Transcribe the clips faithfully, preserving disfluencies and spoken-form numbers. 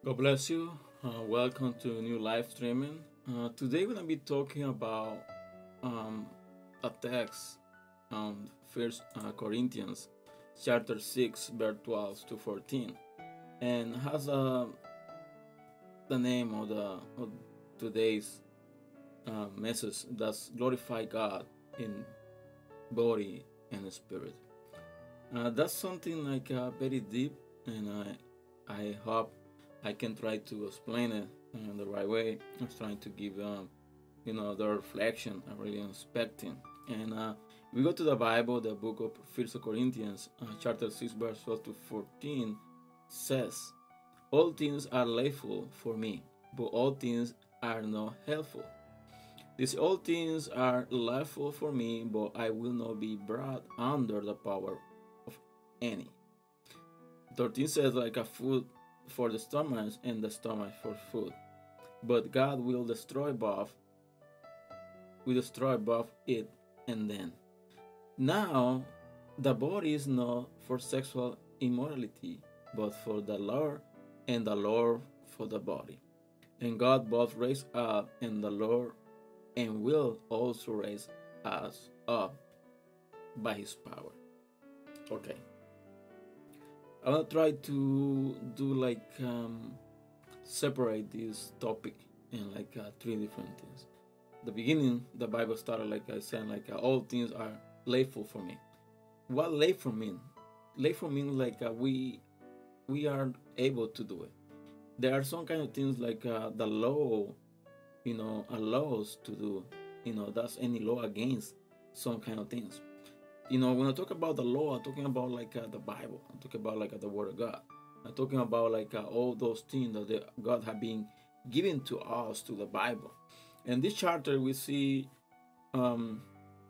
God bless you. Uh, welcome to new live streaming. Uh, today we're gonna be talking about um, a text, um, First uh, Corinthians, chapter six, verse twelve to fourteen, and has uh, the name of the of today's uh, message that's glorify God in body and spirit. Uh, that's something like uh, very deep, and I I hope I can try to explain it in the right way. I was trying to give um, you know the reflection I'm really expecting. And uh, we go to the Bible, the book of First Corinthians, uh, chapter six, verse twelve to fourteen says, "All things are lawful for me, but all things are not helpful. These all things are lawful for me, but I will not be brought under the power of any." thirteen says, like a food for the stomach and the stomach for food. But God will destroy both, will destroy both it and them. Now, the body is not for sexual immorality, but for the Lord, and the Lord for the body. And God both raised up and the Lord, and will also raise us up by his power. Okay. I will try to do like um, separate this topic in like uh, three different things. The beginning, the Bible started like I said, like uh, all things are lawful for me. What lawful mean? Lawful mean like uh, we we are able to do it. There are some kind of things like uh, the law, you know, allows to do. You know, that's any law against some kind of things. You know, when I talk about the law, I'm talking about like uh, the Bible. I'm talking about like uh, the Word of God. I'm talking about like uh, all those things that the, God have been given to us to the Bible. In this chapter, we see um,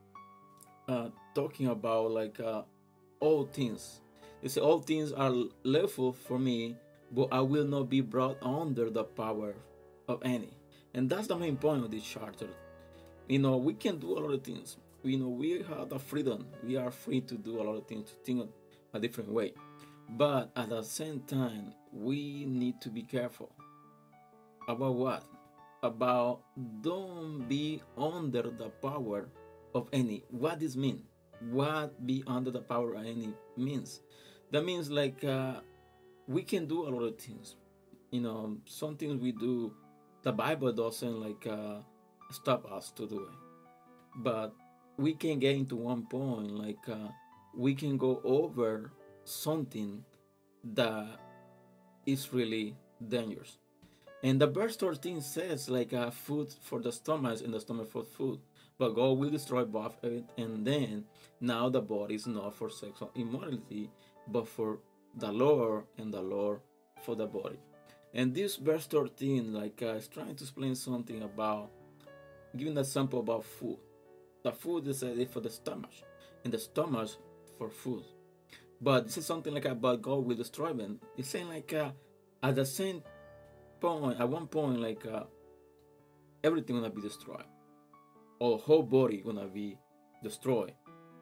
uh, talking about like uh, all things. They say all things are lawful for me, but I will not be brought under the power of any. And that's the main point of this chapter. You know, we can do a lot of things. You know, we have the freedom. We are free to do a lot of things, to think a different way. But at the same time, we need to be careful. About what? About don't be under the power of any. What does mean? What be under the power of any means? That means like uh, we can do a lot of things. You know, some things we do, the Bible doesn't like uh, stop us to do it. But we can get into one point like uh, we can go over something that is really dangerous. And the verse thirteen says like uh, food for the stomach and the stomach for food, but God will destroy both of it. And then now the body is not for sexual immorality, but for the Lord, and the Lord for the body. And this verse thirteen like uh, is trying to explain something about giving a sample about food. The food is uh, for the stomach, and the stomach for food. But this is something like about God will destroy them. It's saying like uh, at the same point, at one point, like uh, everything gonna be destroyed, or whole body gonna be destroyed.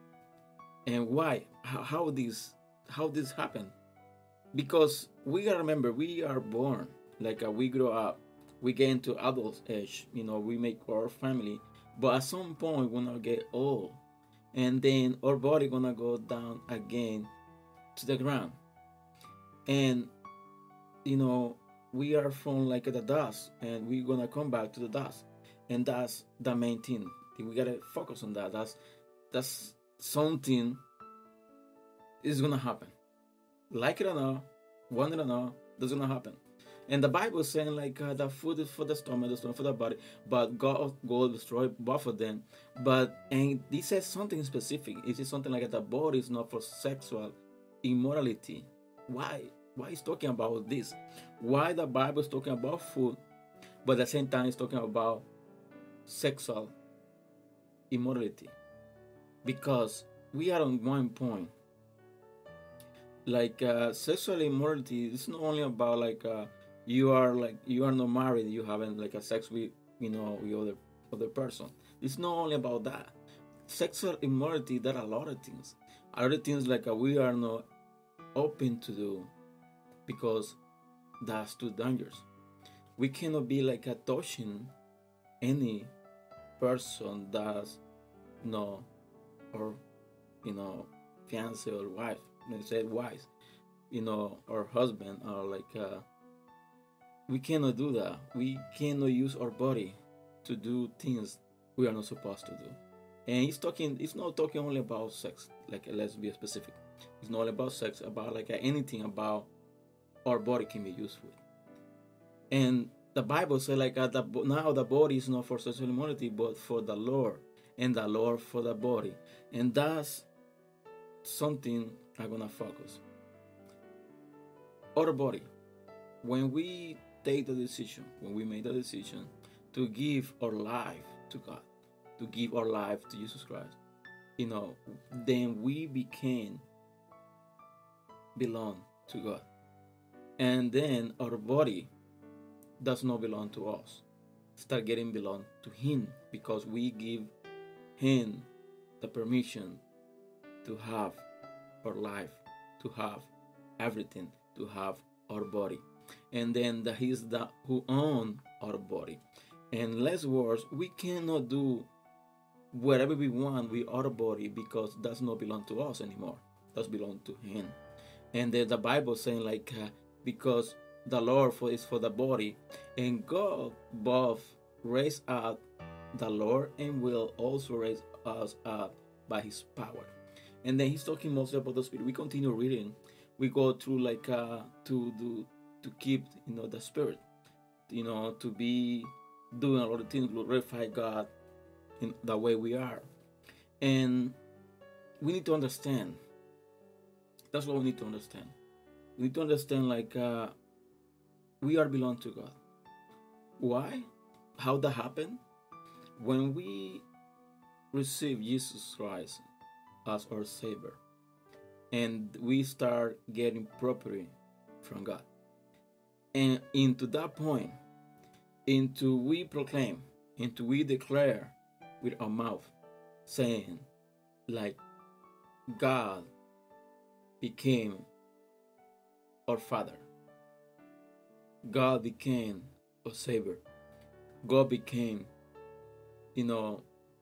And why? How, how this? How this happen? Because we gotta remember, we are born like uh, we grow up, we get into adult age. You know, we make our family. But at some point, we're gonna get old, and then our body gonna go down again to the ground. And you know, we are from like the dust, and we're gonna come back to the dust, and that's the main thing. We gotta focus on that. That's that's something is gonna happen, like it or not, want it or not, that's gonna happen. And the Bible is saying like uh, the food is for the stomach, the stomach for the body, but God will destroy both of them. But and this says something specific. It is something like the body is not for sexual immorality. Why? Why is talking about this? Why the Bible is talking about food, but at the same time it's talking about sexual immorality? Because we are on one point. Like uh, sexual immorality is not only about like uh, you are like you are not married, you haven't like a sex with you know with other other person. It's not only about that. Sexual immorality, there are a lot of things. Other things like uh, we are not open to do, because that's too dangerous. We cannot be like a touching any person that's no or you know fiance or wife. Let's say wife, you know, or husband or like uh, we cannot do that. We cannot use our body to do things we are not supposed to do. And he's talking. It's not talking only about sex. Like let's be specific. It's not about sex. About like anything about our body can be used with. And the Bible says like uh, the, now the body is not for sexual immorality, but for the Lord, and the Lord for the body. And that's something I'm gonna focus. Our body. When we take the decision, when we make the decision to give our life to God, to give our life to Jesus Christ, you know, then we became belong to God. And then our body does not belong to us. Start getting belong to Him because we give Him the permission to have our life, to have everything, to have our body. And then that He's the who owns our body. And less words, we cannot do whatever we want with our body because does not belong to us anymore. Does belong to Him. And then the Bible saying like uh, because the Lord for is for the body, and God both raised up the Lord and will also raise us up by His power. And then He's talking mostly about the Spirit. We continue reading. We go through like uh, to do to keep you know the Spirit, you know, to be doing a lot of things, glorify God in the way we are. And we need to understand. That's what we need to understand. We need to understand like uh, we are belong to God. Why? How that happened? When we receive Jesus Christ as our Savior, and we start getting property from God, and into that point, into we proclaim, into we declare with our mouth, saying, like God became our Father. God became our Savior. God became, you know,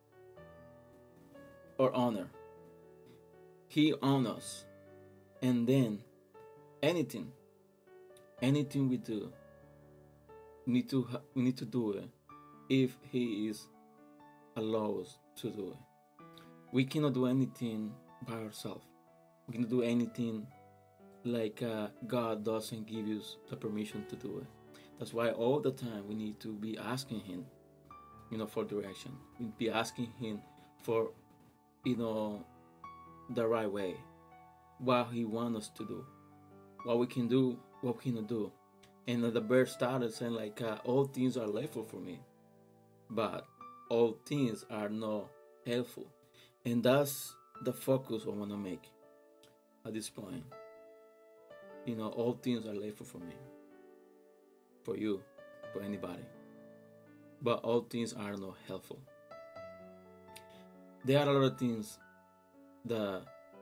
our honor. He owns us. And then anything, anything we do, we need to we need to do it if He is allows to do it. We cannot do anything by ourselves. We cannot do anything like uh, God doesn't give us the permission to do it. That's why all the time we need to be asking Him, you know, for direction. We be asking Him for, you know, the right way, what He wants us to do, what we can do, what we cannot do. And the verse started saying like, uh, all things are lawful for me, but all things are not helpful. And that's the focus I want to make at this point. You know, all things are lawful for me, for you, for anybody, but all things are not helpful. There are a lot of things that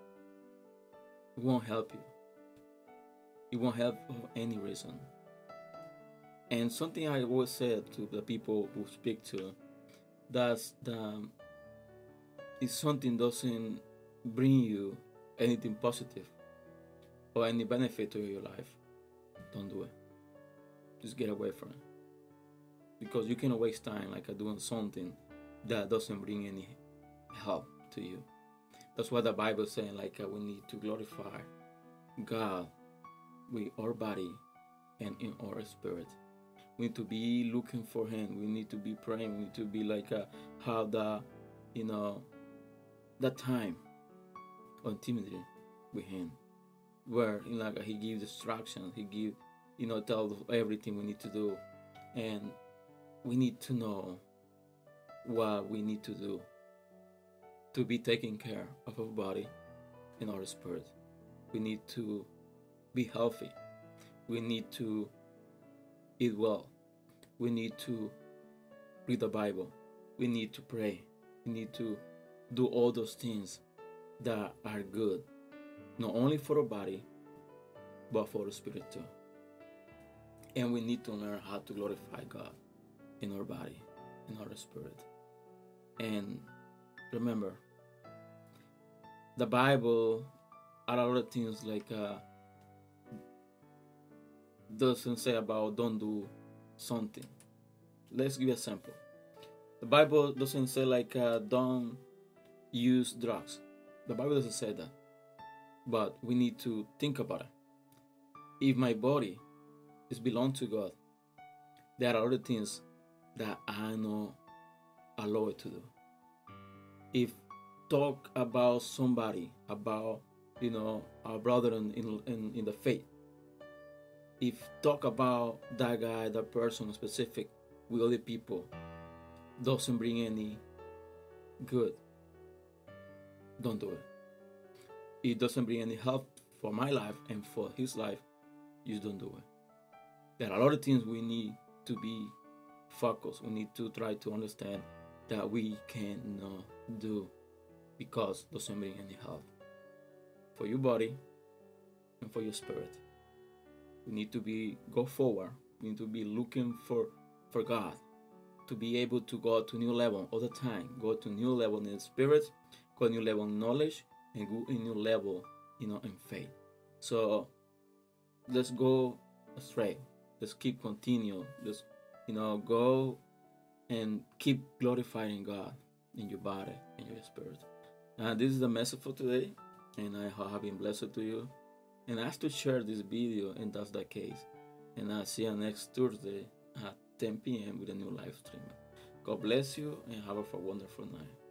won't help you. It won't help for any reason. And something I always said to the people who speak to, that's the if something doesn't bring you anything positive or any benefit to your life, don't do it. Just get away from it. Because you cannot waste time like doing something that doesn't bring any help to you. That's what the Bible is saying, like uh, we need to glorify God with our body and in our spirit. We need to be looking for Him. We need to be praying. We need to be like uh, have the, you know, that time of intimacy with Him, where you know, like He gives instructions. He gives, you know, tell us everything we need to do, and we need to know what we need to do to be taking care of our body and our spirit. We need to be healthy. We need to eat well. We need to read the Bible. We need to pray. We need to do all those things that are good, not only for our body, but for our spirit too. And we need to learn how to glorify God in our body, in our spirit. And remember, the Bible, a lot of things like uh, doesn't say about don't do something. Let's give you a sample. The Bible doesn't say like uh, don't use drugs. The Bible doesn't say that. But we need to think about it. If my body is belong to God, there are other things that I know allow it to do. If talk about somebody, about you know our brother in in, in the faith, if talk about that guy, that person specific with other people doesn't bring any good, don't do it. It doesn't bring any help for my life and for his life, you don't do it. There are a lot of things we need to be focused. We need to try to understand that we cannot do because it doesn't bring any help for your body and for your spirit. We need to be go forward. We need to be looking for for God to be able to go to new level all the time. Go to new level in the spirit, go new level in knowledge, and go in new level, you know, in faith. So let's go straight. Let's keep continue. Let's you know go and keep glorifying God in your body and your spirit. And this is the message for today, and I have been blessed to you. And I have to share this video, and that's the case. And I'll see you next Thursday at ten p m with a new live stream. God bless you and have a wonderful night.